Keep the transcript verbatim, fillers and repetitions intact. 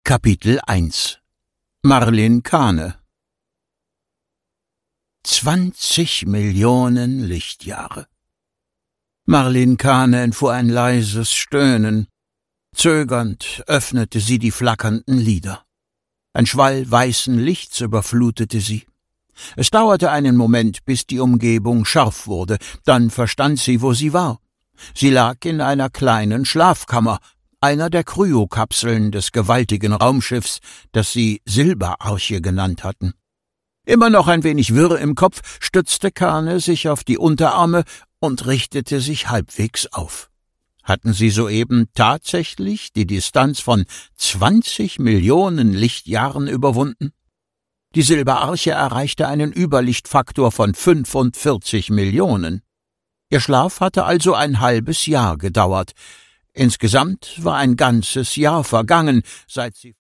Kapitel eins Marlin Kane Zwanzig Millionen Lichtjahre. Marlin Kane entfuhr ein leises Stöhnen. Zögernd öffnete sie die flackernden Lider. Ein Schwall weißen Lichts überflutete sie. Es dauerte einen Moment, bis die Umgebung scharf wurde. Dann verstand sie, wo sie war. Sie lag in einer kleinen Schlafkammer, einer der Kryokapseln des gewaltigen Raumschiffs, das sie Silberarche genannt hatten. Immer noch ein wenig wirr im Kopf stützte Kane sich auf die Unterarme und richtete sich halbwegs auf. Hatten sie soeben tatsächlich die Distanz von zwanzig Millionen Lichtjahren überwunden? Die Silberarche erreichte einen Überlichtfaktor von fünfundvierzig Millionen. Ihr Schlaf hatte also ein halbes Jahr gedauert. Insgesamt war ein ganzes Jahr vergangen, seit sie